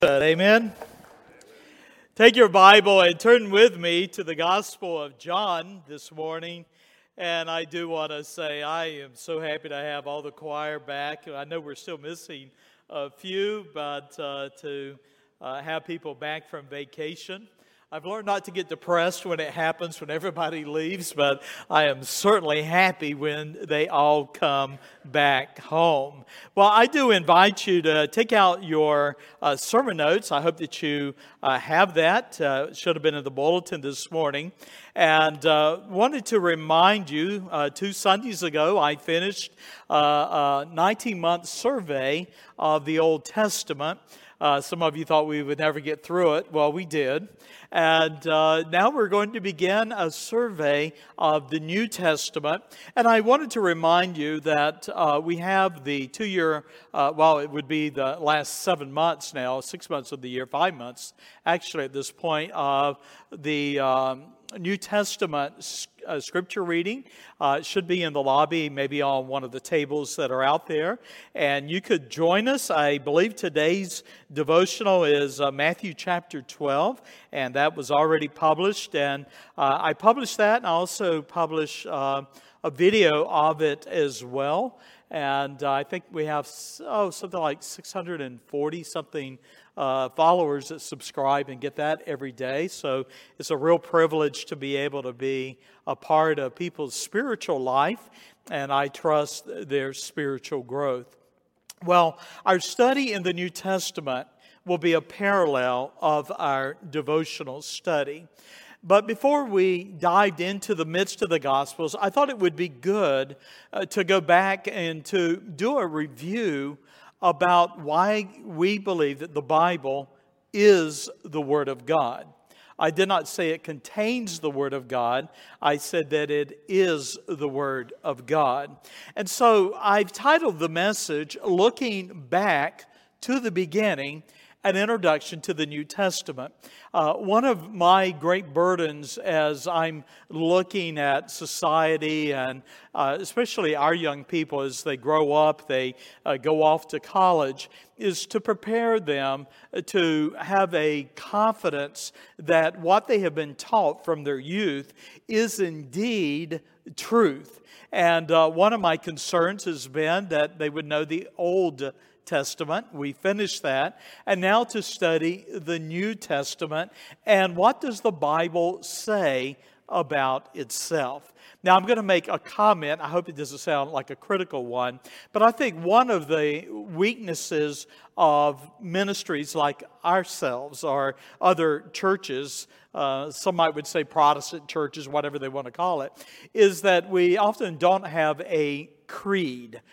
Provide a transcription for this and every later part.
Amen. Take your Bible and turn with me to the Gospel of John this morning. And I do want to say I am so happy to have all the choir back. I know we're still missing a few, but to have people back from vacation. I've learned not to get depressed when it happens, when everybody leaves, but I am certainly happy when they all come back home. Well, I do invite you to take out your sermon notes. I hope that you have that. It should have been in the bulletin this morning. And wanted to remind you, 2 Sundays ago, I finished a 19-month survey of the Old Testament. Some of you thought we would never get through it. Well, we did. And now we're going to begin a survey of the New Testament. And I wanted to remind you that we have the 2-year, it would be the last 7 months now, 6 months of the year, 5 months, actually at this point, of the New Testament scripture reading. It should be in the lobby, maybe on one of the tables that are out there. And you could join us. I believe today's devotional is Matthew chapter 12, and that was already published. And I published that, and I also published a video of it as well. And I think we have something like 640-something followers that subscribe and get that every day. So it's a real privilege to be able to be a part of people's spiritual life, and I trust their spiritual growth. Well, our study in the New Testament will be a parallel of our devotional study. But before we dived into the midst of the Gospels, I thought it would be good to go back and to do a review about why we believe that the Bible is the Word of God. I did not say it contains the Word of God. I said that it is the Word of God. And so I've titled the message, Looking Back to the Beginning, an introduction to the New Testament. One of my great burdens as I'm looking at society and especially our young people as they grow up, they go off to college, is to prepare them to have a confidence that what they have been taught from their youth is indeed truth. And one of my concerns has been that they would know the Old Testament. We finished that. And now to study the New Testament. And what does the Bible say about itself? Now, I'm going to make a comment. I hope it doesn't sound like a critical one. But I think one of the weaknesses of ministries like ourselves or other churches, some would say Protestant churches, whatever they want to call it, is that we often don't have a creed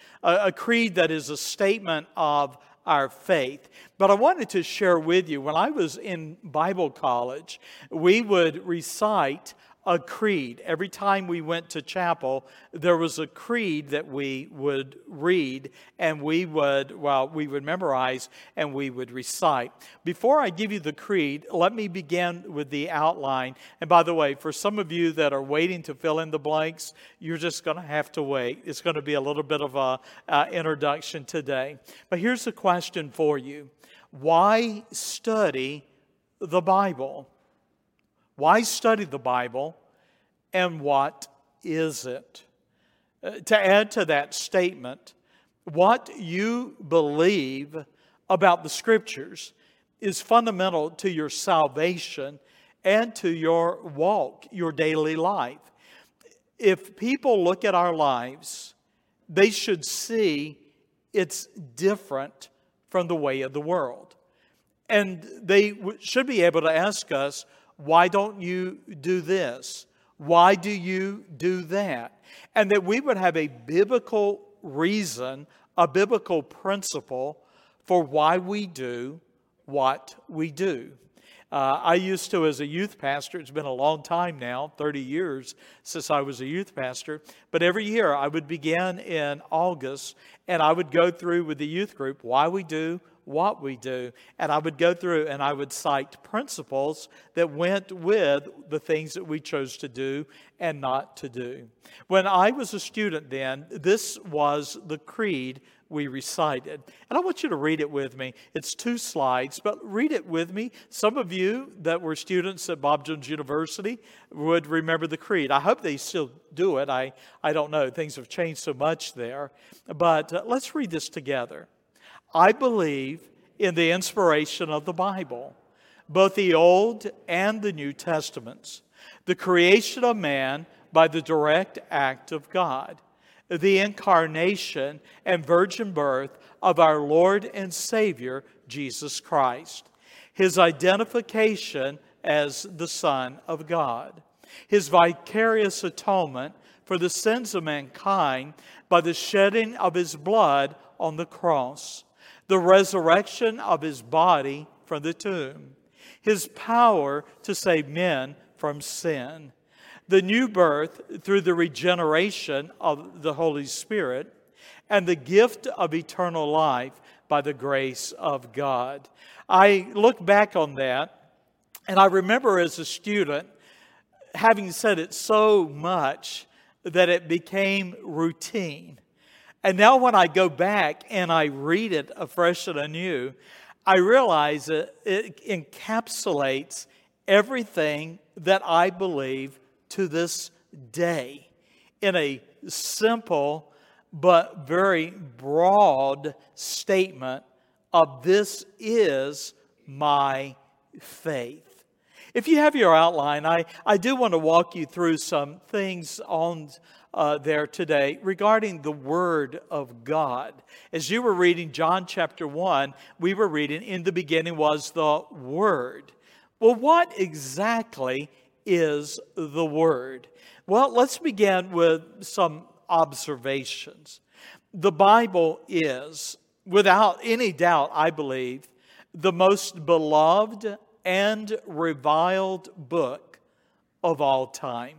that is a statement of our faith. But I wanted to share with you, when I was in Bible college, we would recite a creed. Every time we went to chapel, there was a creed that we would read and we would memorize and we would recite. Before I give you the creed, let me begin with the outline. And by the way, for some of you that are waiting to fill in the blanks, you're just going to have to wait. It's going to be a little bit of a introduction today. But here's the question for you. Why study the Bible? Why study the Bible, and what is it? To add to that statement, what you believe about the Scriptures is fundamental to your salvation and to your walk, your daily life. If people look at our lives, they should see it's different from the way of the world. And they should be able to ask us, why don't you do this? Why do you do that? And that we would have a biblical reason, a biblical principle for why we do what we do. I used to, as a youth pastor, it's been a long time now, 30 years since I was a youth pastor, but every year I would begin in August and I would go through with the youth group why we do what we do. And I would go through and I would cite principles that went with the things that we chose to do and not to do. When I was a student then, this was the creed we recited. And I want you to read it with me. It's 2 slides, but read it with me. Some of you that were students at Bob Jones University would remember the creed. I hope they still do it. I don't know. Things have changed so much there. But let's read this together. I believe in the inspiration of the Bible, both the Old and the New Testaments, the creation of man by the direct act of God, the incarnation and virgin birth of our Lord and Savior, Jesus Christ, His identification as the Son of God, His vicarious atonement for the sins of mankind by the shedding of His blood on the cross, the resurrection of His body from the tomb, His power to save men from sin, the new birth through the regeneration of the Holy Spirit, and the gift of eternal life by the grace of God. I look back on that, and I remember as a student having said it so much that it became routine. And now when I go back and I read it afresh and anew, I realize that it encapsulates everything that I believe to this day in a simple but very broad statement of this is my faith. If you have your outline, I do want to walk you through some things on there today regarding the Word of God. As you were reading John chapter 1, we were reading, in the beginning was the Word. Well, what exactly is the Word? Well, let's begin with some observations. The Bible is, without any doubt, I believe, the most beloved and reviled book of all time.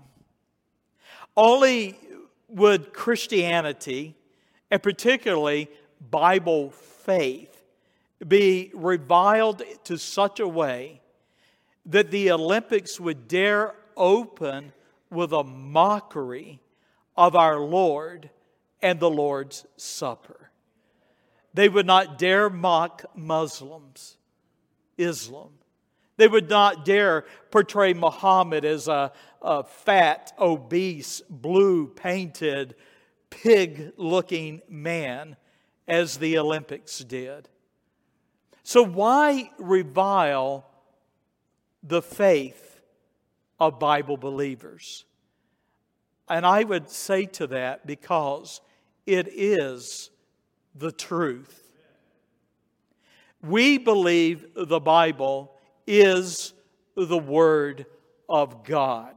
Only would Christianity, and particularly Bible faith, be reviled to such a way that the Olympics would dare open with a mockery of our Lord and the Lord's Supper. They would not dare mock Muslims, Islam. They would not dare portray Muhammad as a fat, obese, blue-painted, pig-looking man as the Olympics did. So why revile the faith of Bible believers? And I would say to that because it is the truth. We believe the Bible is the Word of God.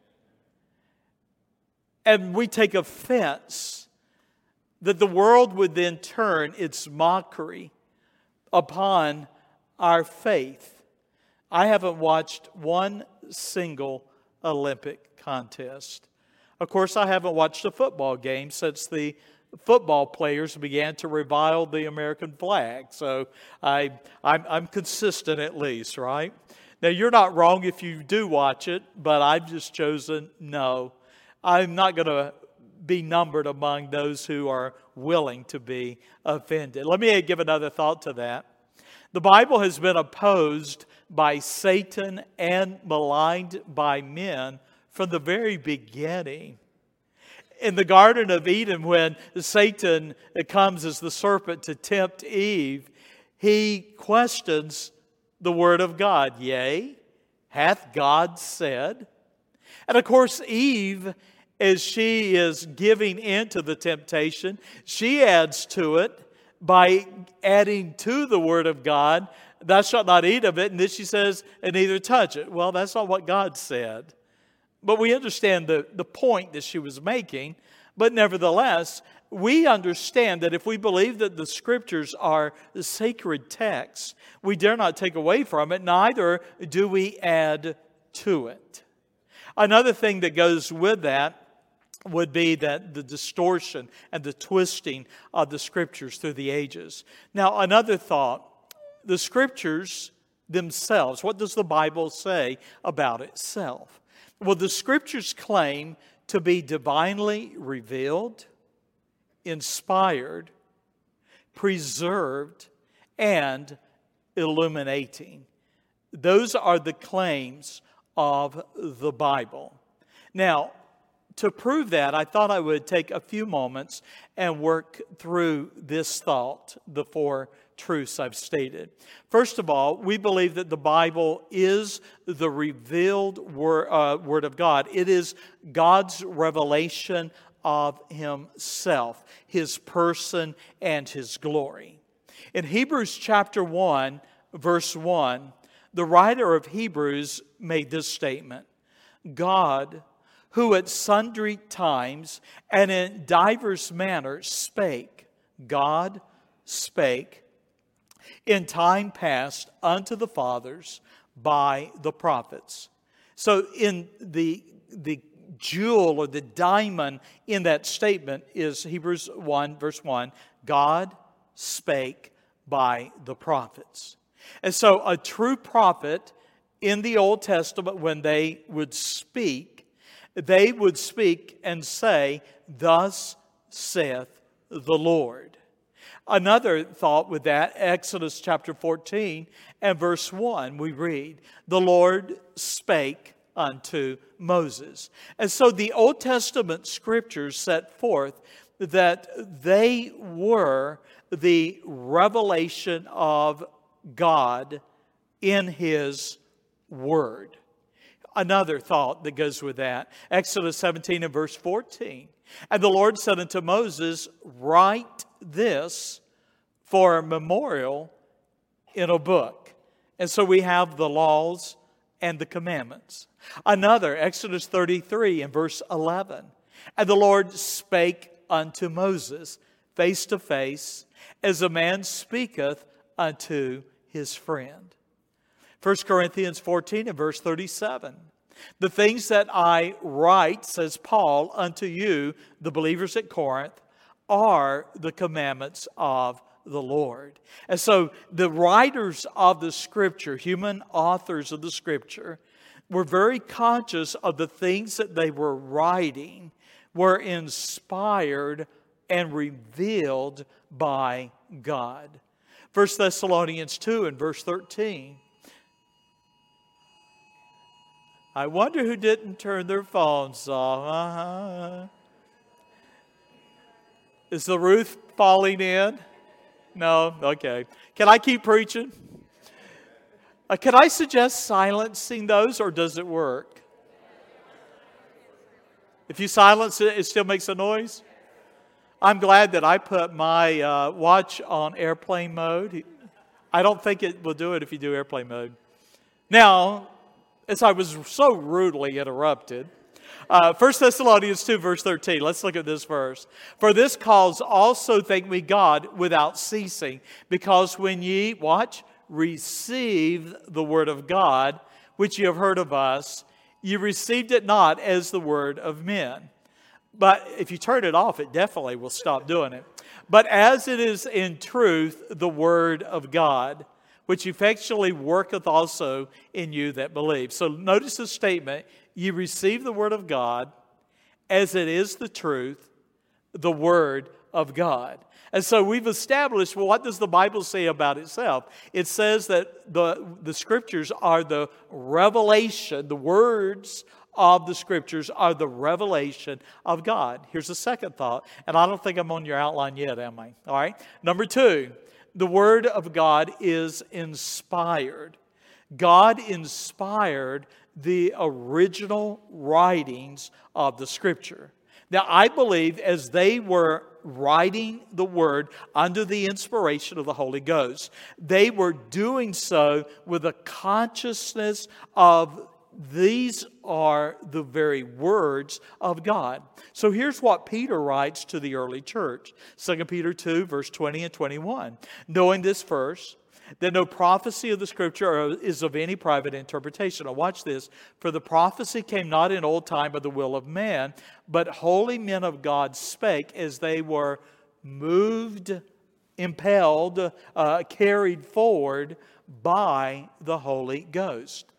And we take offense that the world would then turn its mockery upon our faith. I haven't watched one single Olympic contest. Of course, I haven't watched a football game since the football players began to revile the American flag. So I'm consistent at least, right? Now, you're not wrong if you do watch it, but I've just chosen no. I'm not going to be numbered among those who are willing to be offended. Let me give another thought to that. The Bible has been opposed by Satan and maligned by men from the very beginning. In the Garden of Eden, when Satan comes as the serpent to tempt Eve, he questions the Word of God. Yea, hath God said? And of course, Eve, as she is giving into the temptation, she adds to it by adding to the Word of God, thou shalt not eat of it, and then she says, and neither touch it. Well, that's not what God said. But we understand the point that she was making. But nevertheless, we understand that if we believe that the Scriptures are the sacred texts, we dare not take away from it, neither do we add to it. Another thing that goes with that would be that the distortion and the twisting of the Scriptures through the ages. Now, another thought, the Scriptures themselves, what does the Bible say about itself? Well, the Scriptures claim to be divinely revealed, inspired, preserved, and illuminating. Those are the claims of the Bible. Now, to prove that, I thought I would take a few moments and work through this thought, the four truths I've stated. First of all, we believe that the Bible is the revealed Word of God. It is God's revelation of Himself, His person, and His glory. In Hebrews chapter 1, verse 1, the writer of Hebrews made this statement: God, who at sundry times and in divers manners spake, God spake in time past unto the fathers by the prophets. So in the jewel or the diamond in that statement is Hebrews 1 verse 1, God spake by the prophets. And so a true prophet in the Old Testament, when they would speak and say, "Thus saith the Lord." Another thought with that, Exodus chapter 14 and verse 1, we read, "The Lord spake unto Moses." And so the Old Testament scriptures set forth that they were the revelation of God in His Word. Another thought that goes with that, Exodus 17 and verse 14. "And the Lord said unto Moses, Write this for a memorial in a book." And so we have the laws and the commandments. Another, Exodus 33 and verse 11. "And the Lord spake unto Moses face to face, as a man speaketh unto his friend." 1 Corinthians 14 and verse 37. "The things that I write, says Paul, unto you, the believers at Corinth, are the commandments of the Lord." And so the writers of the Scripture, human authors of the Scripture, were very conscious of the things that they were writing were inspired and revealed by God. 1 Thessalonians 2 and verse 13. I wonder who didn't turn their phones off. Is the roof falling in? No? Okay. Can I keep preaching? Can I suggest silencing those, or does it work? If you silence it, it still makes a noise? I'm glad that I put my watch on airplane mode. I don't think it will do it if you do airplane mode. Now, as I was so rudely interrupted, 1 Thessalonians 2 verse 13, let's look at this verse. "For this cause also thank we God without ceasing, because when ye," watch, "receive the word of God, which ye have heard of us, ye received it not as the word of men." But if you turn it off, it definitely will stop doing it. "But as it is in truth the word of God, which effectually worketh also in you that believe." So notice the statement, "Ye receive the word of God as it is the truth, the word of God." And so we've established, well, what does the Bible say about itself? It says that the Scriptures are the revelation, the words of the Scriptures are the revelation of God. Here's the second thought, and I don't think I'm on your outline yet, am I? All right. Number two, the Word of God is inspired. God inspired the original writings of the Scripture. Now, I believe as they were writing the Word under the inspiration of the Holy Ghost, they were doing so with a consciousness of these are the very words of God. So here's what Peter writes to the early church. 2 Peter 2, verse 20 and 21. "Knowing this first, that no prophecy of the Scripture is of any private interpretation." Now watch this. "For the prophecy came not in old time by the will of man, but holy men of God spake as they were moved, impelled, carried forward by the Holy Ghost."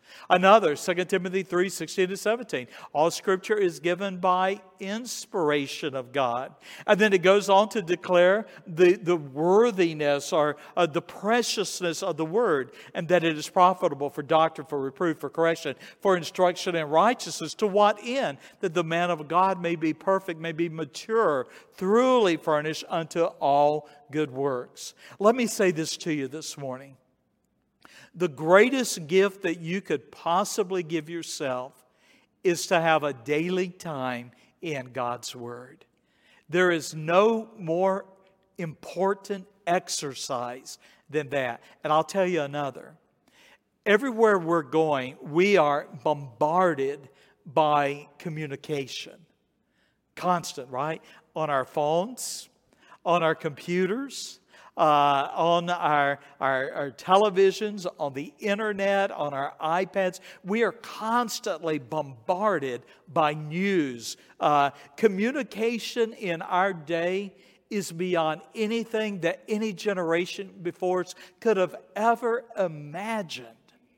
Another, 2 Timothy 3:16-17. All Scripture is given by inspiration of God. And then it goes on to declare the worthiness or the preciousness of the Word, and that it is profitable for doctrine, for reproof, for correction, for instruction in righteousness. To what end? That the man of God may be perfect, may be mature, thoroughly furnished unto all good works. Let me say this to you this morning. The greatest gift that you could possibly give yourself is to have a daily time in God's Word. There is no more important exercise than that. And I'll tell you another. Everywhere we're going, we are bombarded by communication. Constant, right? On our phones, on our computers, on our televisions, on the internet, on our iPads. We are constantly bombarded by news. Communication in our day is beyond anything that any generation before us could have ever imagined.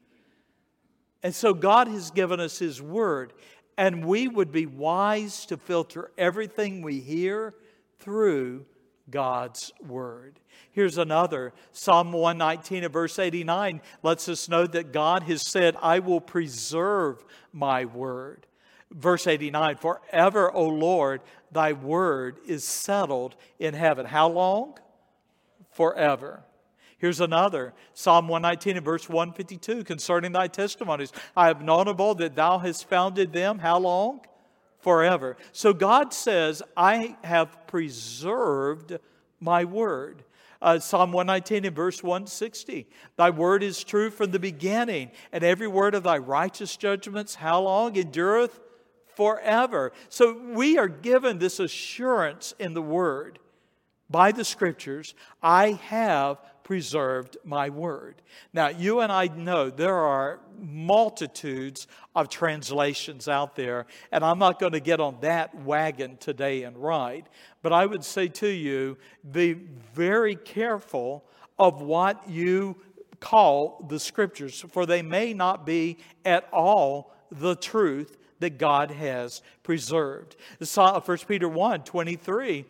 And so God has given us His Word, and we would be wise to filter everything we hear through God's Word. Here's another. Psalm 119 and verse 89 lets us know that God has said, I will preserve my word. Verse 89, forever, O Lord, thy word is settled in heaven. How long? Forever. Here's another. Psalm 119 and verse 152 concerning thy testimonies. I have known of old that thou hast founded them. How long? Forever. So God says, I have preserved my word. Psalm 119 and verse 160. Thy word is true from the beginning, and every word of thy righteous judgments, how long? Endureth forever. So we are given this assurance in the word by the Scriptures. I have preserved my word. Now, you and I know there are multitudes of translations out there, and I'm not going to get on that wagon today and ride. But I would say to you, be very careful of what you call the Scriptures, for they may not be at all the truth that God has preserved. 1 Peter 1:23,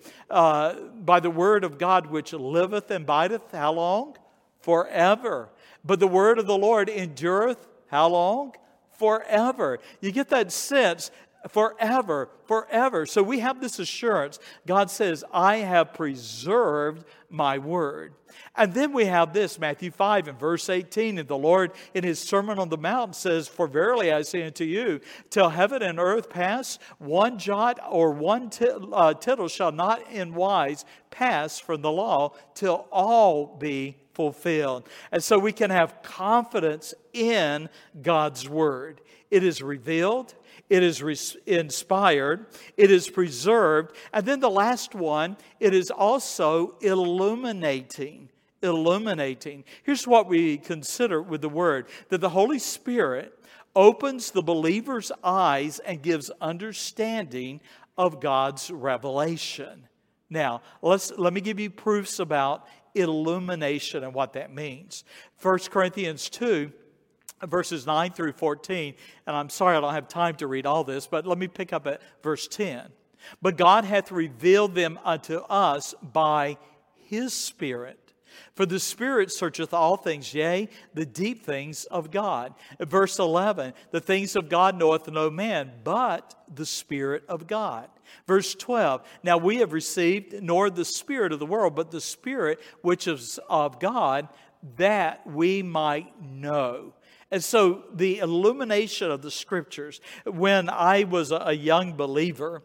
by the word of God which liveth and abideth, how long? Forever. But the word of the Lord endureth, how long? Forever. You get that sense, forever, forever. So we have this assurance. God says, I have preserved my word. And then we have this, Matthew 5 and verse 18. And the Lord in His Sermon on the Mount says, for verily I say unto you, till heaven and earth pass, one jot or one tittle shall not in wise pass from the law, till all be fulfilled. And so we can have confidence in God's word. It is revealed. It is inspired, it is preserved, and then the last one, it is also illuminating. Illuminating. Here's what we consider with the Word, that the Holy Spirit opens the believer's eyes and gives understanding of God's revelation. Now, let me give you proofs about illumination and what that means. 1 Corinthians 2, verses 9 through 14, and I'm sorry I don't have time to read all this, but let me pick up at verse 10. But God hath revealed them unto us by His Spirit. For the Spirit searcheth all things, yea, the deep things of God. Verse 11, the things of God knoweth no man, but the Spirit of God. Verse 12, now we have received nor the spirit of the world, but the Spirit which is of God, that we might know. And so the illumination of the Scriptures, when I was a young believer,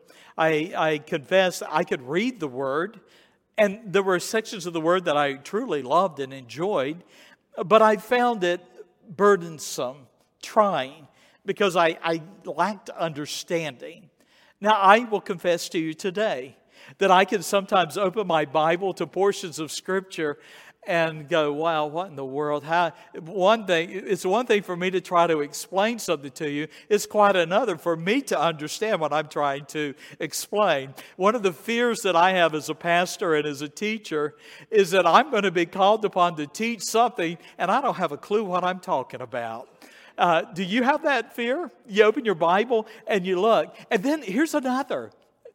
I confess I could read the Word, and there were sections of the Word that I truly loved and enjoyed, but I found it burdensome, trying, because I lacked understanding. Now, I will confess to you today that I can sometimes open my Bible to portions of Scripture and go, wow, what in the world? It's one thing for me to try to explain something to you. It's quite another for me to understand what I'm trying to explain. One of the fears that I have as a pastor and as a teacher is that I'm going to be called upon to teach something and I don't have a clue what I'm talking about. Do you have that fear? You open your Bible and you look. And then here's another.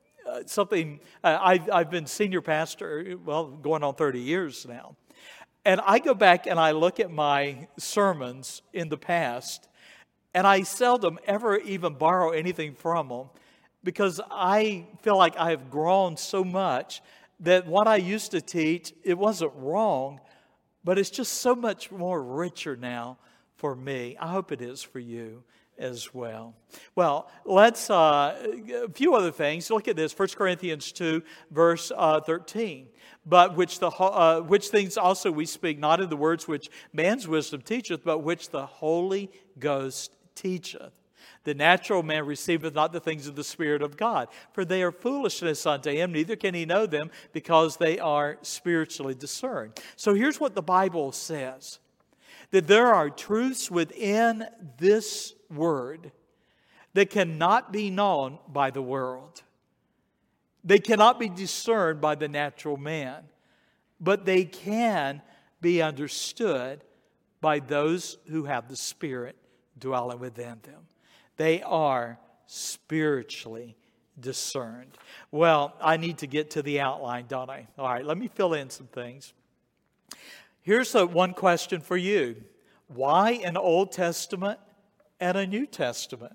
I've been senior pastor, going on 30 years now. And I go back and I look at my sermons in the past, and I seldom ever even borrow anything from them because I feel like I have grown so much that what I used to teach, it wasn't wrong, but it's just so much more richer now for me. I hope it is for you as well. Well, let's, a few other things. Look at this, 1 Corinthians 2, verse 13. But which things also we speak, not in the words which man's wisdom teacheth, but which the Holy Ghost teacheth. The natural man receiveth not the things of the Spirit of God, for they are foolishness unto him, neither can he know them, because they are spiritually discerned. So here's what the Bible says, that there are truths within this word that cannot be known by the world. They cannot be discerned by the natural man, but they can be understood by those who have the Spirit dwelling within them. They are spiritually discerned. Well, I need to get to the outline, don't I? All right, let me fill in some things. Here's one question for you. Why an Old Testament and a New Testament?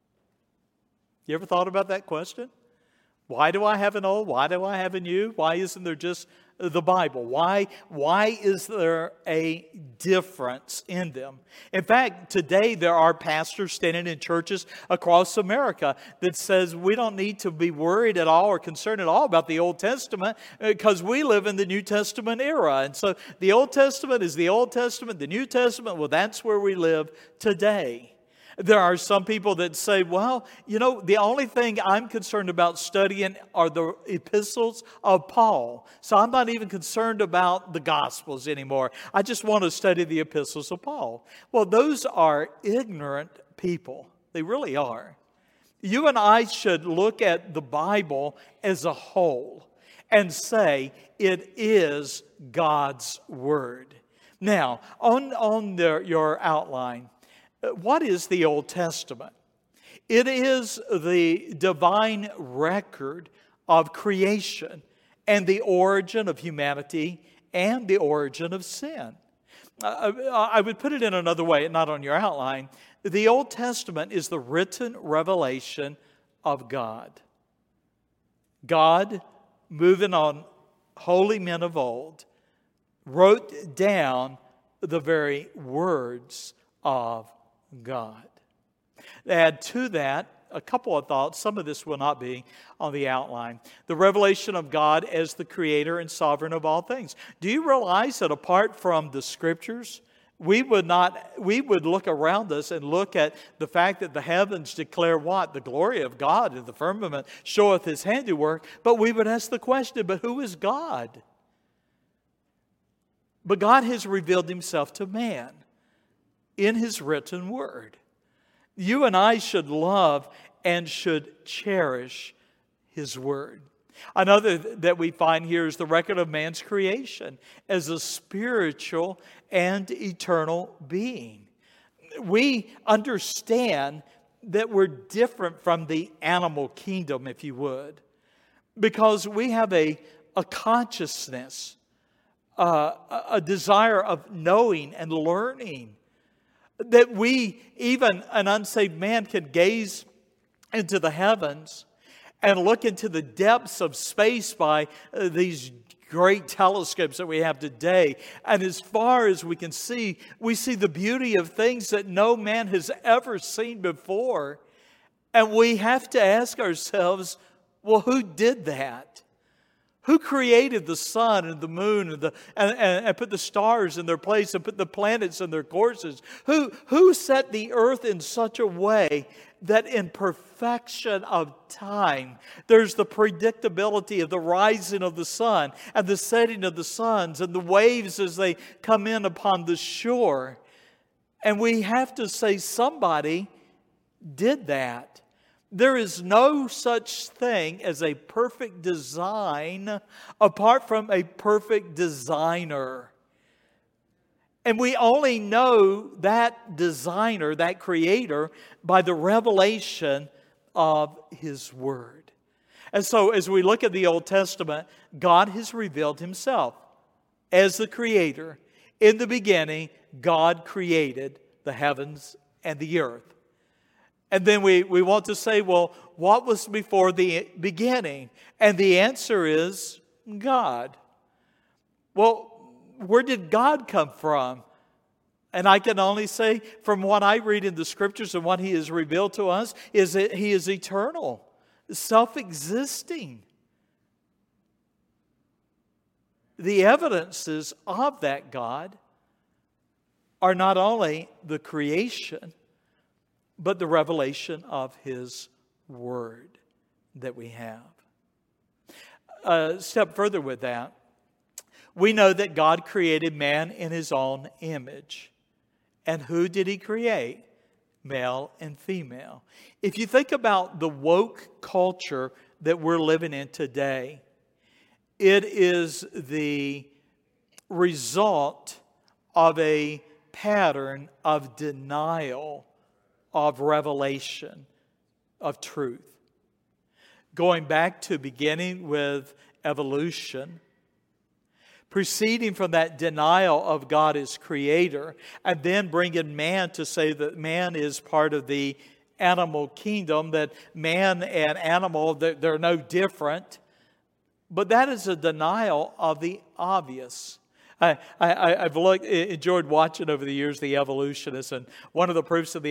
You ever thought about that question? Why do I have an old? Why do I have a new? Why isn't there just the Bible? Why is there a difference in them? In fact, today there are pastors standing in churches across America that says we don't need to be worried at all or concerned at all about the Old Testament because we live in the New Testament era. And so the Old Testament is the Old Testament, the New Testament, well, that's where we live today. There are some people that say, well, the only thing I'm concerned about studying are the epistles of Paul. So I'm not even concerned about the Gospels anymore. I just want to study the epistles of Paul. Well, those are ignorant people. They really are. You and I should look at the Bible as a whole and say it is God's Word. Now, on your outline, what is the Old Testament? It is the divine record of creation and the origin of humanity and the origin of sin. I would put it in another way, not on your outline. The Old Testament is the written revelation of God. God, moving on holy men of old, wrote down the very words of God. Add to that a couple of thoughts. Some of this will not be on the outline. The revelation of God as the creator and sovereign of all things. Do you realize that apart from the Scriptures, we would look around us and look at the fact that the heavens declare what? The glory of God, and the firmament showeth His handiwork. But we would ask the question, but who is God? But God has revealed Himself to man in His written word. You and I should love and should cherish His word. Another that we find here is the record of man's creation as a spiritual and eternal being. We understand that we're different from the animal kingdom, if you would, because we have a consciousness, a desire of knowing and learning, that even an unsaved man, can gaze into the heavens and look into the depths of space by these great telescopes that we have today. And as far as we can see, we see the beauty of things that no man has ever seen before. And we have to ask ourselves, well, who did that? Who created the sun and the moon and put the stars in their place and put the planets in their courses? Who set the earth in such a way that in perfection of time, there's the predictability of the rising of the sun and the setting of the suns and the waves as they come in upon the shore? And we have to say somebody did that. There is no such thing as a perfect design apart from a perfect designer. And we only know that designer, that creator, by the revelation of His Word. And so as we look at the Old Testament, God has revealed Himself as the creator. In the beginning, God created the heavens and the earth. And then we want to say, well, what was before the beginning? And the answer is God. Well, where did God come from? And I can only say, from what I read in the Scriptures and what He has revealed to us, is that He is eternal, self-existing. The evidences of that God are not only the creation, but the revelation of His Word that we have. A step further with that, we know that God created man in His own image. And who did He create? Male and female. If you think about the woke culture that we're living in today, it is the result of a pattern of denial of revelation of truth. Going back to beginning with evolution, proceeding from that denial of God as creator, and then bringing man to say that man is part of the animal kingdom, that man and animal, they're no different. But that is a denial of the obvious. I've enjoyed watching over the years the evolutionists, and one of the proofs of the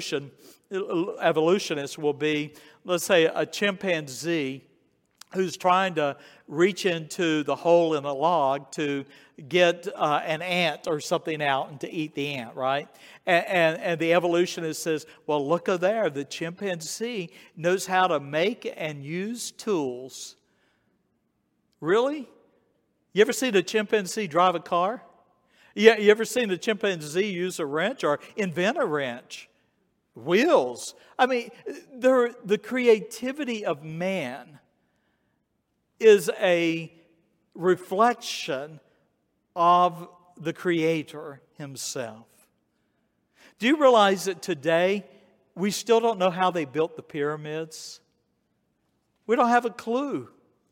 evolutionists will be, let's say, a chimpanzee who's trying to reach into the hole in a log to get an ant or something out and to eat the ant, right? And the evolutionist says, well, look there, the chimpanzee knows how to make and use tools. Really? You ever seen a chimpanzee drive a car? Yeah, you ever seen a chimpanzee use a wrench or invent a wrench? Wheels. I mean, the creativity of man is a reflection of the Creator Himself. Do you realize that today we still don't know how they built the pyramids? We don't have a clue.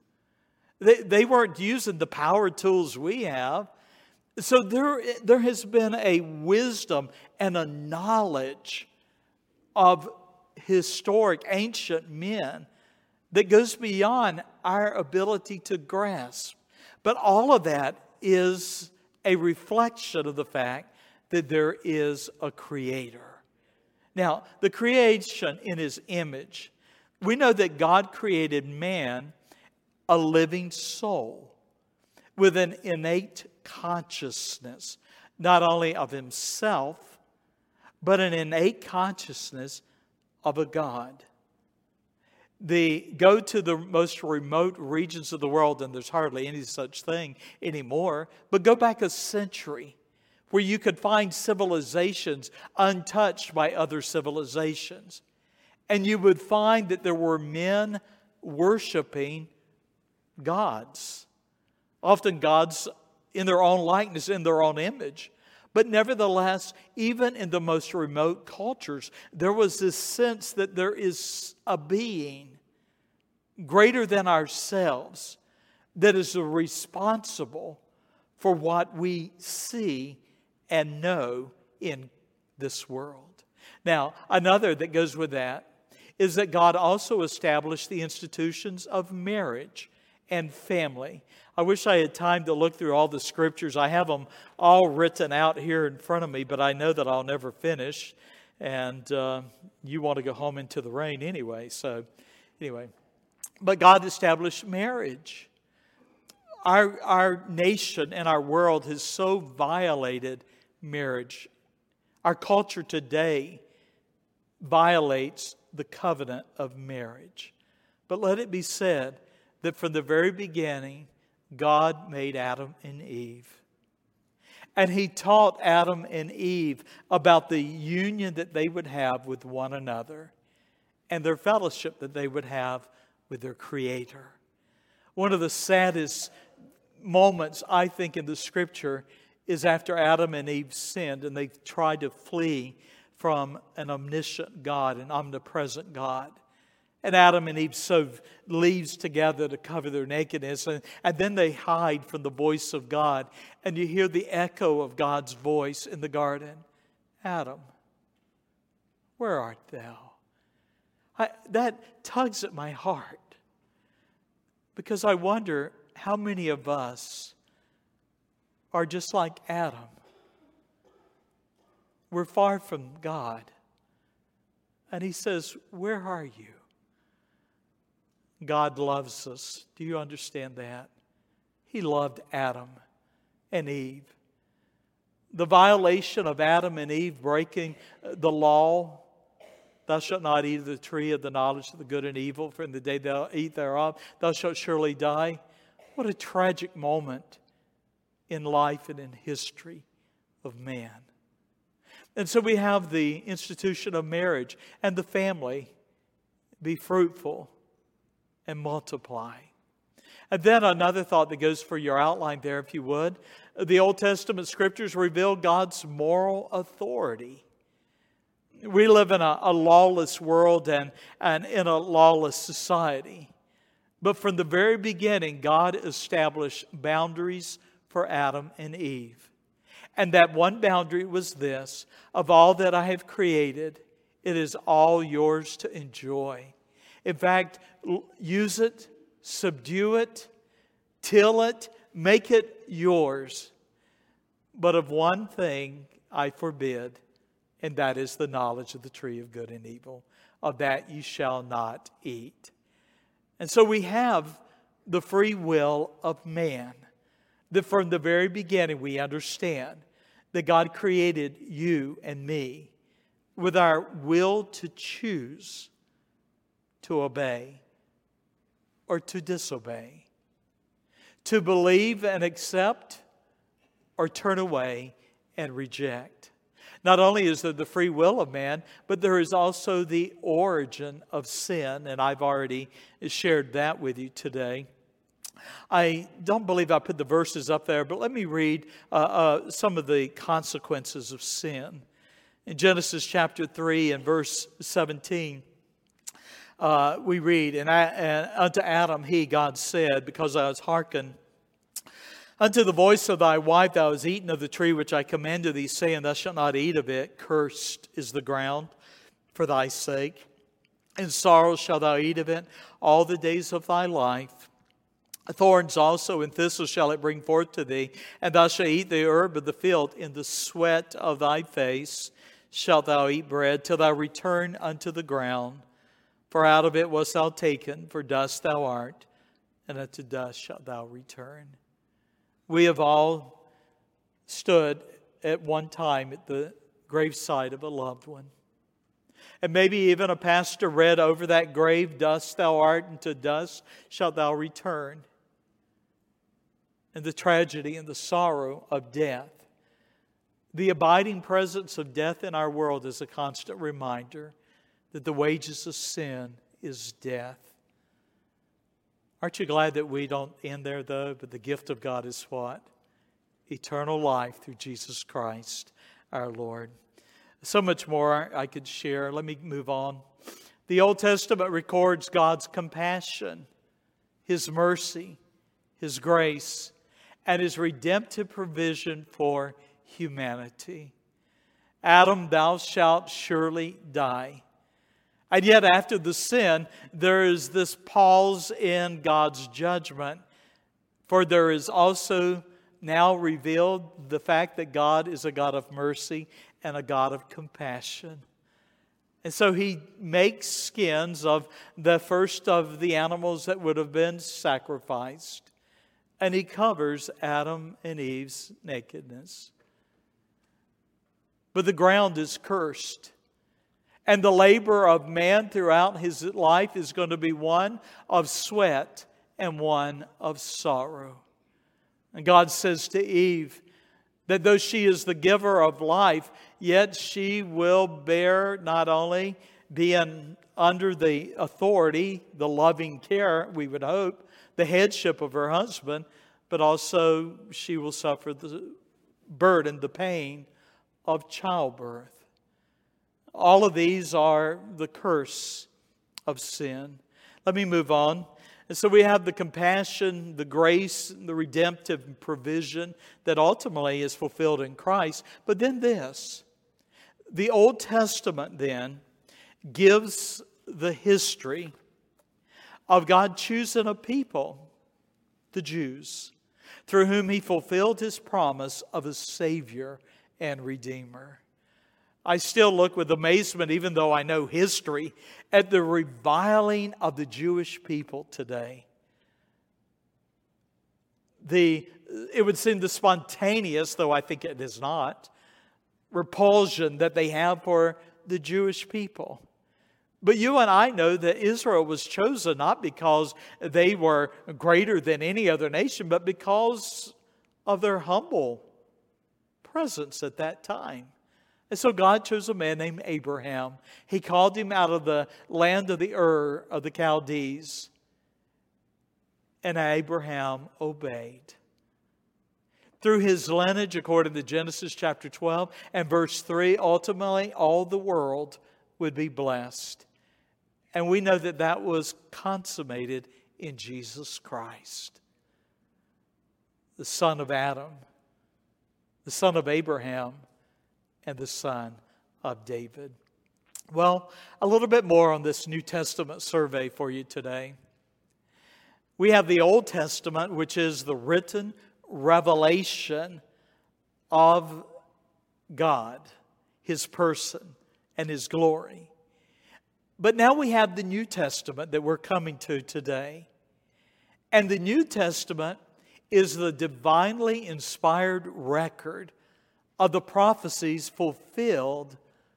They weren't using the power tools we have. So there has been a wisdom and a knowledge of historic ancient men that goes beyond our ability to grasp. But all of that is a reflection of the fact that there is a Creator. Now, the creation in His image, we know that God created man a living soul with an innate consciousness, not only of himself, but an innate consciousness of a God. Go to the most remote regions of the world, and there's hardly any such thing anymore, but go back a century where you could find civilizations untouched by other civilizations. And you would find that there were men worshiping gods. Often gods in their own likeness, in their own image. But nevertheless, even in the most remote cultures, there was this sense that there is a being greater than ourselves that is responsible for what we see and know in this world. Now, another that goes with that is that God also established the institutions of marriage and family. I wish I had time to look through all the scriptures. I have them all written out here in front of me, but I know that I'll never finish. And you want to go home into the rain anyway. So anyway, but God established marriage. Our nation and our world has so violated marriage. Our culture today violates the covenant of marriage. But let it be said that from the very beginning, God made Adam and Eve. And He taught Adam and Eve about the union that they would have with one another and their fellowship that they would have with their Creator. One of the saddest moments, I think, in the Scripture is after Adam and Eve sinned and they tried to flee from an omniscient God, an omnipresent God. And Adam and Eve sew leaves together to cover their nakedness. And then they hide from the voice of God. And you hear the echo of God's voice in the garden. Adam, where art thou? That tugs at my heart. Because I wonder how many of us are just like Adam. We're far from God. And He says, where are you? God loves us. Do you understand that? He loved Adam and Eve. The violation of Adam and Eve breaking the law, thou shalt not eat of the tree of the knowledge of the good and evil, for in the day thou eat thereof, thou shalt surely die. What a tragic moment in life and in history of man. And so we have the institution of marriage and the family. Be fruitful and multiply. And then another thought that goes for your outline there, if you would. The Old Testament Scriptures reveal God's moral authority. We live in a lawless world and in a lawless society. But from the very beginning, God established boundaries for Adam and Eve. And that one boundary was this: of all that I have created, it is all yours to enjoy. In fact, use it, subdue it, till it, make it yours. But of one thing I forbid, and that is the knowledge of the tree of good and evil. Of that you shall not eat. And so we have the free will of man. That from the very beginning we understand that God created you and me with our will to choose to obey or to disobey, to believe and accept or turn away and reject. Not only is there the free will of man, but there is also the origin of sin, and I've already shared that with you today. I don't believe I put the verses up there, but let me read some of the consequences of sin. In Genesis chapter 3 and verse 17, we read, and unto Adam he, God, said, because thou hast hearkened unto the voice of thy wife, thou hast eaten of the tree which I commanded thee, saying, thou shalt not eat of it. Cursed is the ground for thy sake. In sorrow shalt thou eat of it all the days of thy life. Thorns also and thistles shall it bring forth to thee, and thou shalt eat the herb of the field. In the sweat of thy face shalt thou eat bread, till thou return unto the ground. For out of it wast thou taken, for dust thou art, and unto dust shalt thou return. We have all stood at one time at the graveside of a loved one. And maybe even a pastor read over that grave, dust thou art, and to dust shalt thou return. And the tragedy and the sorrow of death. The abiding presence of death in our world is a constant reminder that the wages of sin is death. Aren't you glad that we don't end there, though? But the gift of God is what? Eternal life through Jesus Christ our Lord. So much more I could share. Let me move on. The Old Testament records God's compassion, His mercy, His grace, and His redemptive provision for humanity. Adam, thou shalt surely die. And yet after the sin, there is this pause in God's judgment. For there is also now revealed the fact that God is a God of mercy and a God of compassion. And so He makes skins of the first of the animals that would have been sacrificed. And He covers Adam and Eve's nakedness. But the ground is cursed. And the labor of man throughout his life is going to be one of sweat and one of sorrow. And God says to Eve that though she is the giver of life, yet she will bear not only being under the authority, the loving care, we would hope, the headship of her husband, but also she will suffer the burden, the pain of childbirth. All of these are the curse of sin. Let me move on. And so we have the compassion, the grace, the redemptive provision that ultimately is fulfilled in Christ. But then this, the Old Testament then gives the history of God choosing a people, the Jews, through whom He fulfilled His promise of a Savior and Redeemer. I still look with amazement, even though I know history, at the reviling of the Jewish people today. It would seem the spontaneous, though I think it is not, repulsion that they have for the Jewish people. But you and I know that Israel was chosen not because they were greater than any other nation, but because of their humble presence at that time. And so God chose a man named Abraham. He called him out of the land of the Ur of the Chaldees. And Abraham obeyed. Through his lineage, according to Genesis chapter 12 and verse 3, ultimately all the world would be blessed. And we know that that was consummated in Jesus Christ, the son of Adam, the son of Abraham, and the son of David. Well, a little bit more on this New Testament survey for you today. We have the Old Testament, which is the written revelation of God, His person, and His glory. But now we have the New Testament that we're coming to today. And the New Testament is the divinely inspired record of the prophecies fulfilled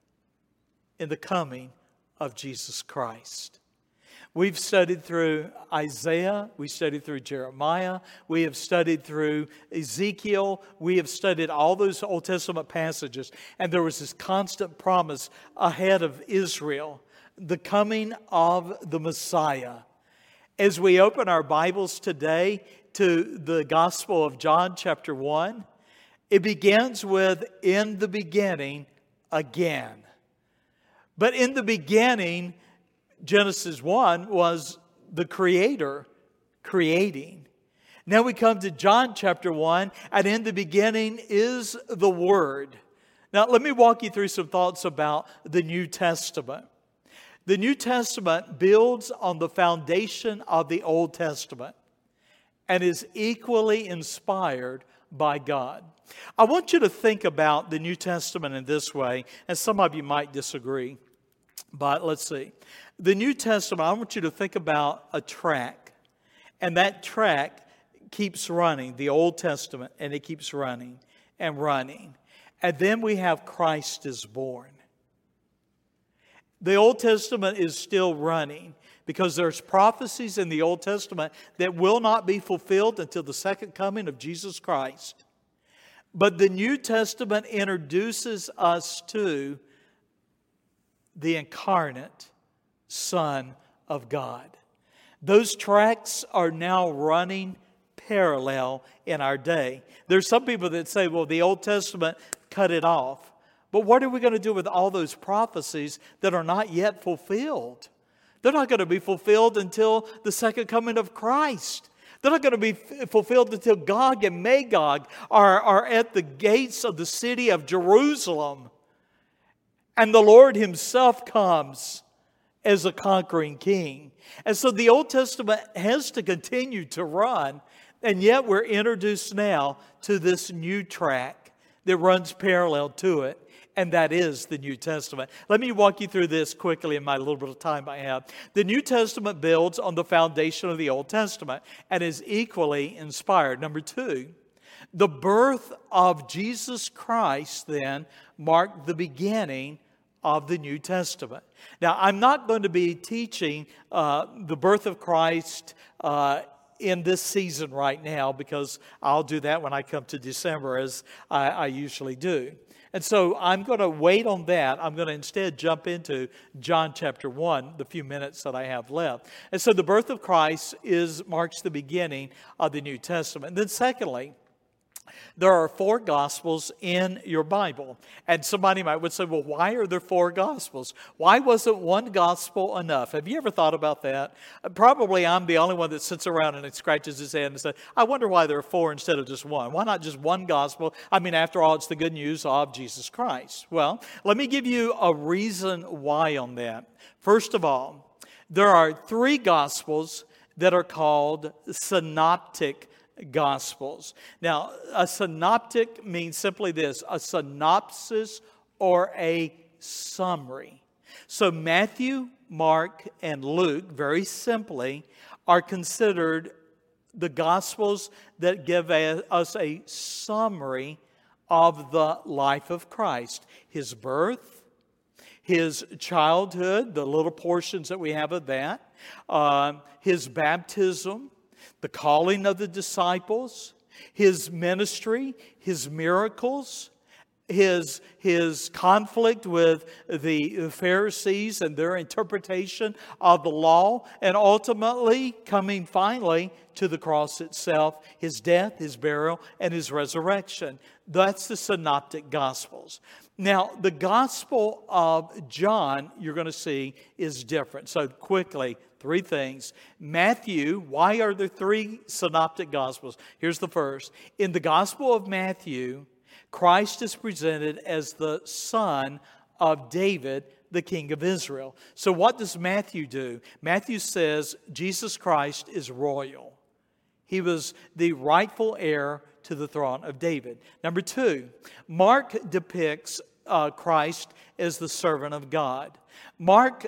in the coming of Jesus Christ. We've studied through Isaiah, we studied through Jeremiah, we have studied through Ezekiel, we have studied all those Old Testament passages, and there was this constant promise ahead of Israel, the coming of the Messiah. As we open our Bibles today to the Gospel of John chapter 1, it begins with, in the beginning, again. But in the beginning, Genesis 1 was the Creator creating. Now we come to John chapter 1, and in the beginning is the Word. Now let me walk you through some thoughts about the New Testament. The New Testament builds on the foundation of the Old Testament and is equally inspired by God. I want you to think about the New Testament in this way, and some of you might disagree, but let's see. The New Testament, I want you to think about a track, and that track keeps running, the Old Testament, and it keeps running and running. And then we have Christ is born. The Old Testament is still running because there's prophecies in the Old Testament that will not be fulfilled until the second coming of Jesus Christ. But the New Testament introduces us to the incarnate Son of God. Those tracks are now running parallel in our day. There's some people that say, well, the Old Testament cut it off. But what are we going to do with all those prophecies that are not yet fulfilled? They're not going to be fulfilled until the second coming of Christ. They're not going to be fulfilled until Gog and Magog are at the gates of the city of Jerusalem. And the Lord Himself comes as a conquering king. And so the Old Testament has to continue to run. And yet we're introduced now to this new track that runs parallel to it. And that is the New Testament. Let me walk you through this quickly in my little bit of time I have. The New Testament builds on the foundation of the Old Testament and is equally inspired. Number two, the birth of Jesus Christ then marked the beginning of the New Testament. Now, I'm not going to be teaching the birth of Christ in this season right now because I'll do that when I come to December as I usually do. And so I'm going to wait on that. I'm going to instead jump into John chapter 1, the few minutes that I have left. And so the birth of Christ marks the beginning of the New Testament. And then secondly, There are 4 Gospels in your Bible. And somebody would say, well, why are there 4 Gospels? Why wasn't one Gospel enough? Have you ever thought about that? Probably I'm the only one that sits around and scratches his head and says, I wonder why there are 4 instead of just one. Why not just one Gospel? I mean, after all, it's the good news of Jesus Christ. Well, let me give you a reason why on that. First of all, there are 3 Gospels that are called synoptic Gospels. Now, a synoptic means simply this, a synopsis or a summary. So Matthew, Mark, and Luke, very simply, are considered the Gospels that give us a summary of the life of Christ. His birth, His childhood, the little portions that we have of that, His baptism, the calling of the disciples, His ministry, His miracles, His conflict with the Pharisees and their interpretation of the law, and ultimately coming finally to the cross itself, His death, His burial, and His resurrection. That's the synoptic Gospels. Now, the Gospel of John, you're going to see, is different. So quickly, 3 things. Matthew, why are there 3 synoptic Gospels? Here's the first. In the Gospel of Matthew, Christ is presented as the son of David, the king of Israel. So what does Matthew do? Matthew says Jesus Christ is royal. He was the rightful heir to the throne of David. Number 2, Mark depicts Christ as the servant of God. Mark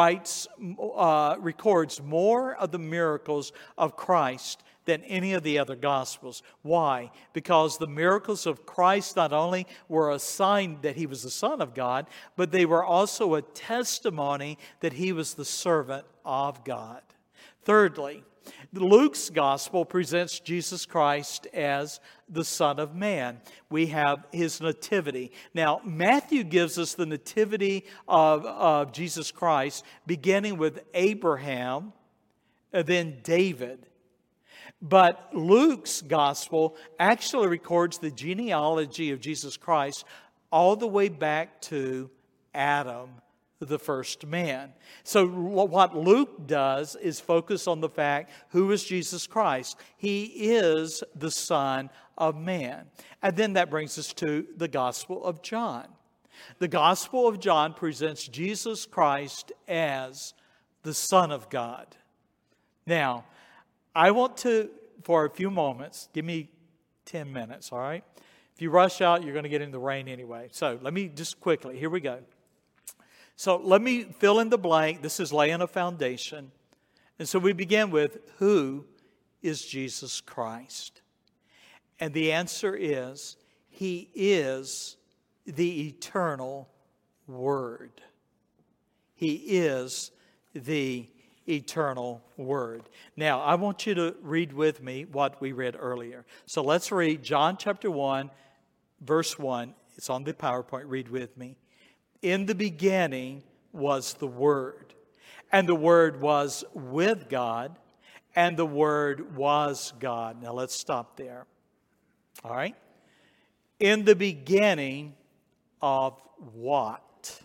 records more of the miracles of Christ than any of the other Gospels. Why? Because the miracles of Christ not only were a sign that He was the Son of God, but they were also a testimony that He was the servant of God. Thirdly, Luke's Gospel presents Jesus Christ as the Son of Man. We have His nativity. Now, Matthew gives us the nativity of Jesus Christ, beginning with Abraham and then David. But Luke's Gospel actually records the genealogy of Jesus Christ all the way back to Adam, the first man. So what Luke does is focus on the fact, who is Jesus Christ? He is the Son of Man. And then that brings us to the Gospel of John. The Gospel of John presents Jesus Christ as the Son of God. Now, I want to, for a few moments, give me 10 minutes, all right? If you rush out, you're going to get in the rain anyway. So let me just quickly, here we go. So let me fill in the blank. This is laying a foundation. And so we begin with, who is Jesus Christ? And the answer is, He is the eternal Word. He is the eternal Word. Now, I want you to read with me what we read earlier. So let's read John chapter 1, verse 1. It's on the PowerPoint. Read with me. In the beginning was the Word, and the Word was with God, and the Word was God. Now let's stop there. All right? In the beginning of what?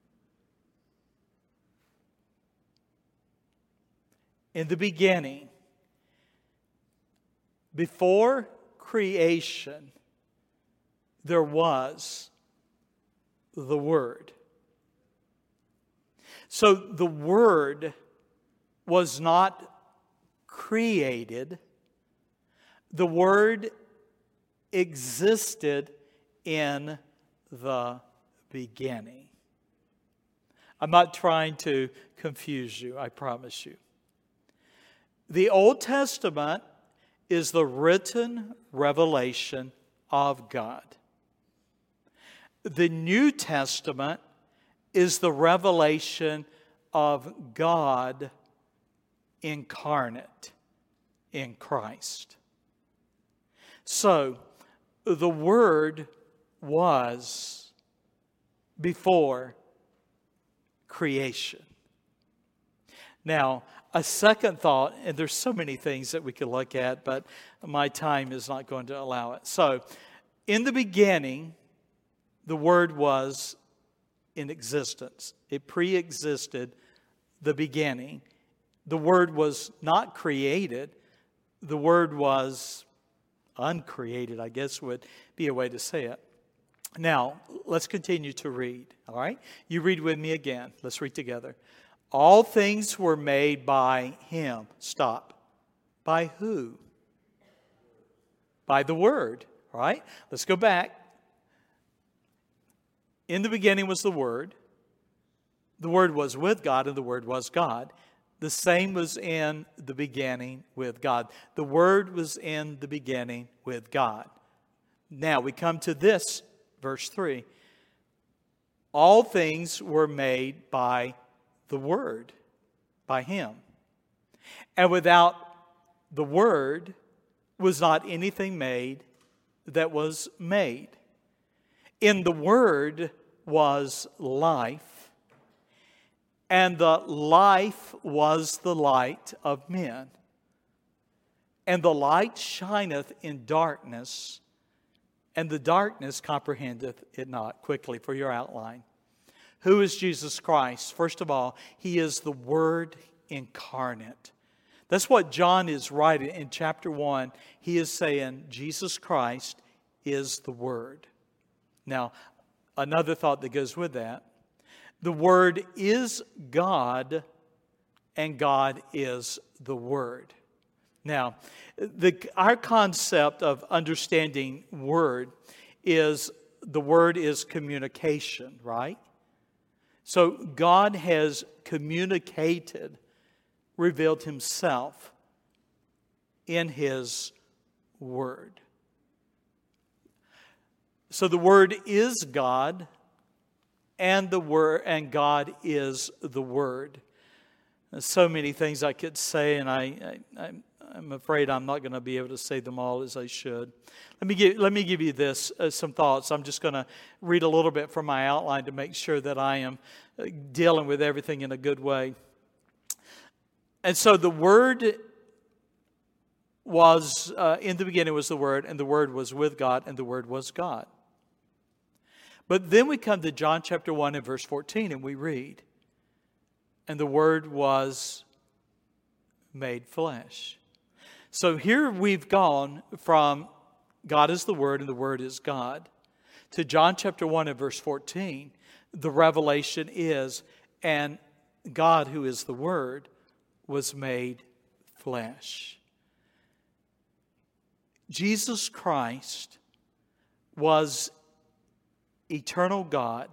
In the beginning, before creation, there was the Word. So the Word was not created. The Word existed in the beginning. I'm not trying to confuse you, I promise you. The Old Testament is the written revelation of God. The New Testament is the revelation of God incarnate in Christ. So, the Word was before creation. Now, a second thought, and there's so many things that we could look at, but my time is not going to allow it. So, in the beginning, the Word was in existence. It pre-existed the beginning. The Word was not created. The Word was uncreated, I guess would be a way to say it. Now, let's continue to read, all right? You read with me again. Let's read together. All things were made by Him. Stop. By who? By the Word, all right? Let's go back. In the beginning was the Word. The Word was with God, and the Word was God. The same was in the beginning with God. The Word was in the beginning with God. Now we come to this, verse 3. All things were made by the Word, by Him. And without the Word was not anything made that was made. In the Word was life, and the life was the light of men. And the light shineth in darkness, and the darkness comprehendeth it not. Quickly, for your outline. Who is Jesus Christ? First of all, He is the Word incarnate. That's what John is writing in chapter 1. He is saying Jesus Christ is the Word. Now, another thought that goes with that. The Word is God, and God is the Word. Now, our concept of understanding Word is the Word is communication, right? So God has communicated, revealed Himself in His Word. So the Word is God, and the Word, and God is the Word. There's so many things I could say, and I'm afraid I'm not going to be able to say them all as I should. Let me give you this some thoughts. I'm just going to read a little bit from my outline to make sure that I am dealing with everything in a good way. And so the Word was in the beginning was the Word, and the Word was with God, and the Word was God. But then we come to John chapter 1 and verse 14, and we read, and the Word was made flesh. So here we've gone from God is the Word and the Word is God to John chapter 1 and verse 14. The revelation is, and God who is the Word was made flesh. Jesus Christ was eternal God.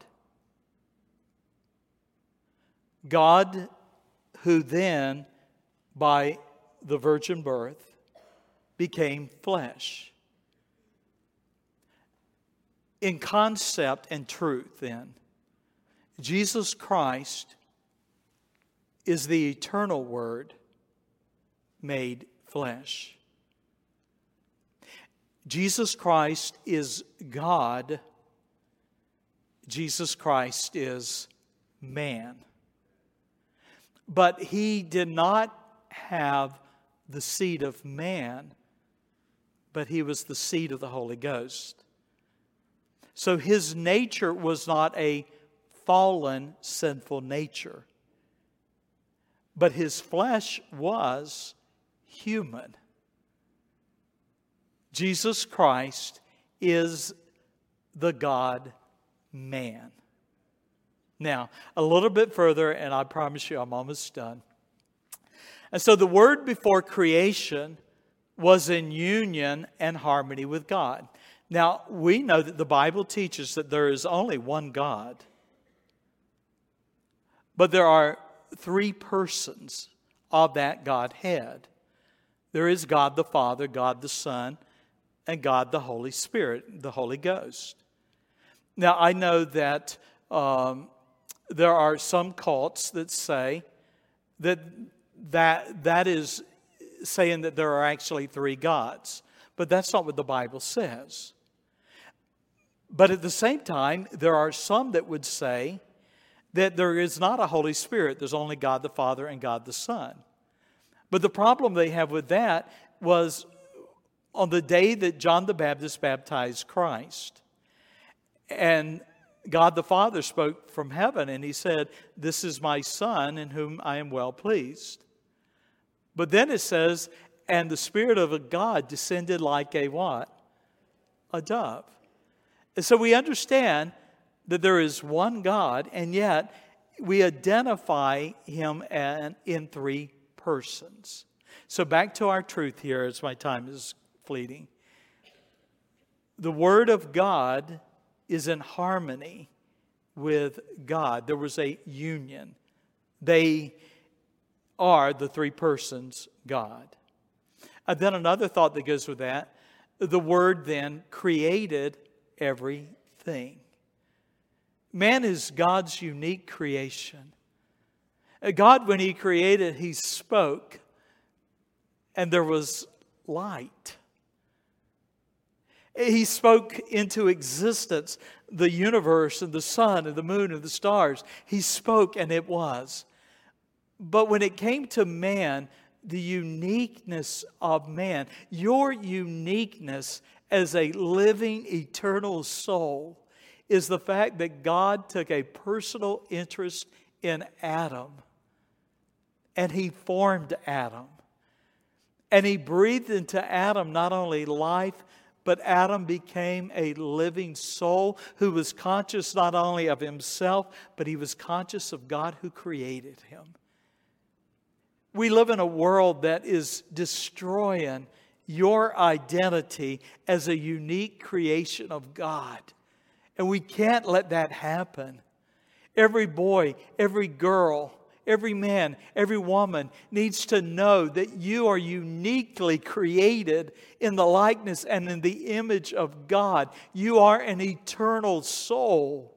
God who then, by the virgin birth, became flesh. In concept and truth, then, Jesus Christ is the eternal Word made flesh. Jesus Christ is God. Jesus Christ is man. But He did not have the seed of man, but He was the seed of the Holy Ghost. So His nature was not a fallen, sinful nature, but His flesh was human. Jesus Christ is the God-man. Now, a little bit further, and I promise you I'm almost done. And so the Word before creation was in union and harmony with God. Now, we know that the Bible teaches that there is only one God. But there are three persons of that Godhead. There is God the Father, God the Son, and God the Holy Spirit, the Holy Ghost. Now, I know that there are some cults that say that is saying that there are actually three gods. But that's not what the Bible says. But at the same time, there are some that would say that there is not a Holy Spirit. There's only God the Father and God the Son. But the problem they have with that was on the day that John the Baptist baptized Christ. And God the Father spoke from heaven and he said, "This is my Son in whom I am well pleased." But then it says, "And the Spirit of God descended like a" what? A dove. And so we understand that there is one God, and yet we identify him in three persons. So back to our truth here as my time is fleeting. The Word of God is in harmony with God. There was a union. They are the three persons God. And then another thought that goes with that, the Word then created everything. Man is God's unique creation. God, when He created, He spoke, and there was light. He spoke into existence the universe and the sun and the moon and the stars. He spoke, and it was. But when it came to man, the uniqueness of man, your uniqueness as a living, eternal soul, is the fact that God took a personal interest in Adam. And He formed Adam. And He breathed into Adam not only life, but Adam became a living soul who was conscious not only of himself, but he was conscious of God who created him. We live in a world that is destroying your identity as a unique creation of God. And we can't let that happen. Every boy, every girl, every man, every woman needs to know that you are uniquely created in the likeness and in the image of God. You are an eternal soul.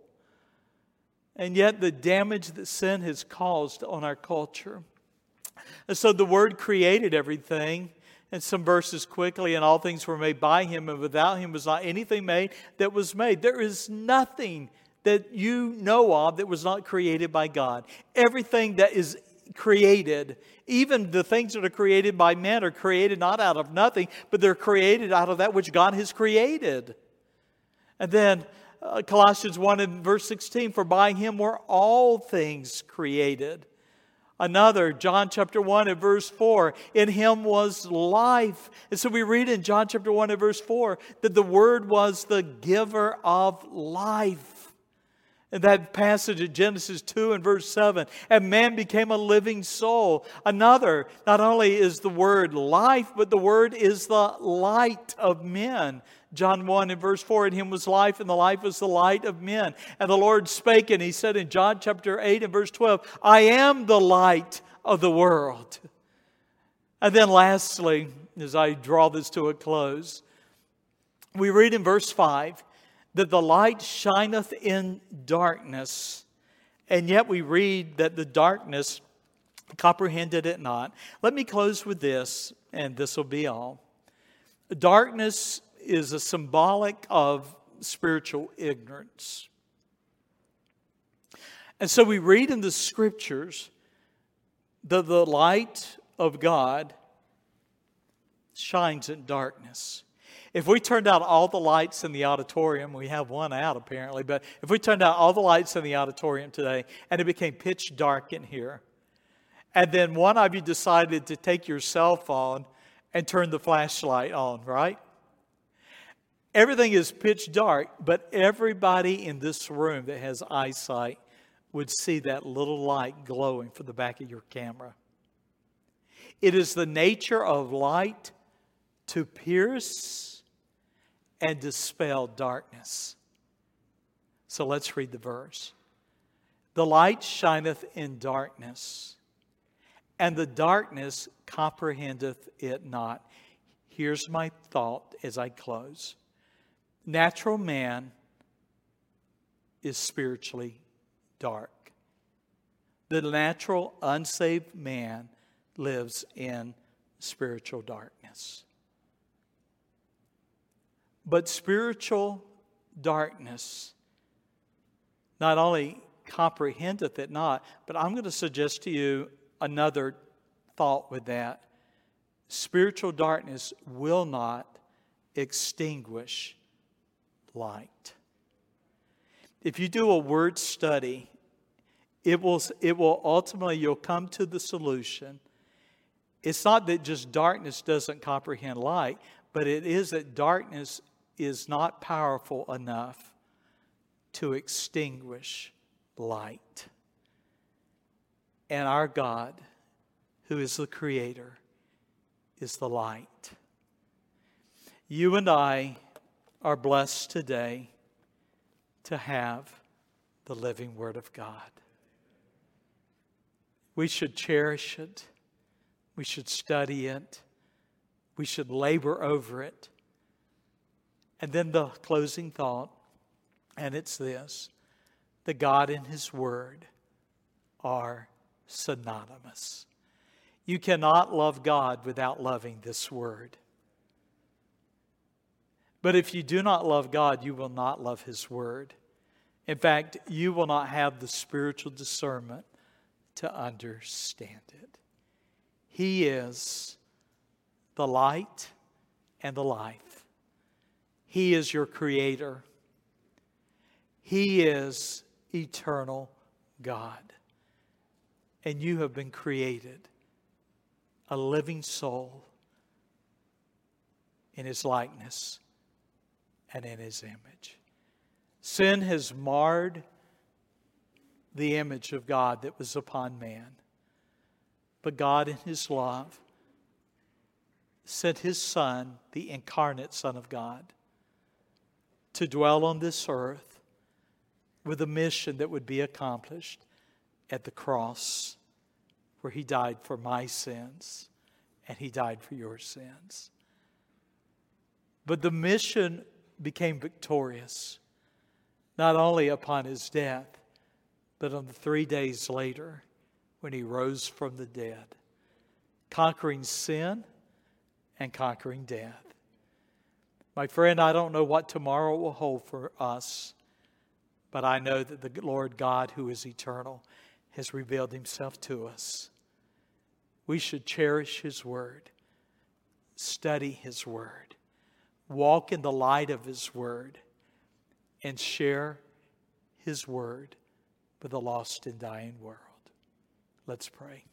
And yet the damage that sin has caused on our culture. And so the Word created everything. And some verses quickly, "And all things were made by Him, and without Him was not anything made that was made." There is nothing that you know of that was not created by God. Everything that is created, even the things that are created by men, are created not out of nothing, but they're created out of that which God has created. And then Colossians 1 and verse 16, "For by Him were all things created." Another, John chapter 1 and verse 4, "In Him was life." And so we read in John chapter 1 and verse 4 that the Word was the giver of life. And that passage of Genesis 2 and verse 7, "And man became a living soul." Another, not only is the Word life, but the Word is the light of men. John 1 and verse 4, "In Him was life, and the life was the light of men. And the Lord spake, and He said" in John chapter 8 and verse 12, "I am the light of the world." And then lastly, as I draw this to a close, we read in verse 5, that the light shineth in darkness, and yet we read that the darkness comprehended it not. Let me close with this, and this will be all. Darkness is a symbolic of spiritual ignorance. And so we read in the Scriptures that the light of God shines in darkness. If we turned out all the lights in the auditorium, we have one out apparently, but if we turned out all the lights in the auditorium today and it became pitch dark in here, and then one of you decided to take your cell phone and turn the flashlight on, right? Everything is pitch dark, but everybody in this room that has eyesight would see that little light glowing from the back of your camera. It is the nature of light to pierce and dispel darkness. So let's read the verse. "The light shineth in darkness, and the darkness comprehendeth it not." Here's my thought as I close. Natural man is spiritually dark. The natural, unsaved man lives in spiritual darkness. But spiritual darkness not only comprehendeth it not, but I'm going to suggest to you another thought with that. Spiritual darkness will not extinguish light. If you do a word study, it will ultimately, you'll come to the solution. It's not that just darkness doesn't comprehend light, but it is that darkness is not powerful enough to extinguish light. And our God, who is the Creator, is the light. You and I are blessed today to have the living Word of God. We should cherish it. We should study it. We should labor over it. And then the closing thought, and it's this: that God and His Word are synonymous. You cannot love God without loving this Word. But if you do not love God, you will not love His Word. In fact, you will not have the spiritual discernment to understand it. He is the light and the life. He is your Creator. He is eternal God. And you have been created a living soul in His likeness and in His image. Sin has marred the image of God that was upon man. But God in His love sent His Son, the incarnate Son of God, to dwell on this earth with a mission that would be accomplished at the cross, where He died for my sins and He died for your sins. But the mission became victorious, not only upon His death, but on the 3 days later when He rose from the dead, conquering sin and conquering death. My friend, I don't know what tomorrow will hold for us, but I know that the Lord God, who is eternal, has revealed Himself to us. We should cherish His Word, study His Word, walk in the light of His Word, and share His Word with a lost and dying world. Let's pray.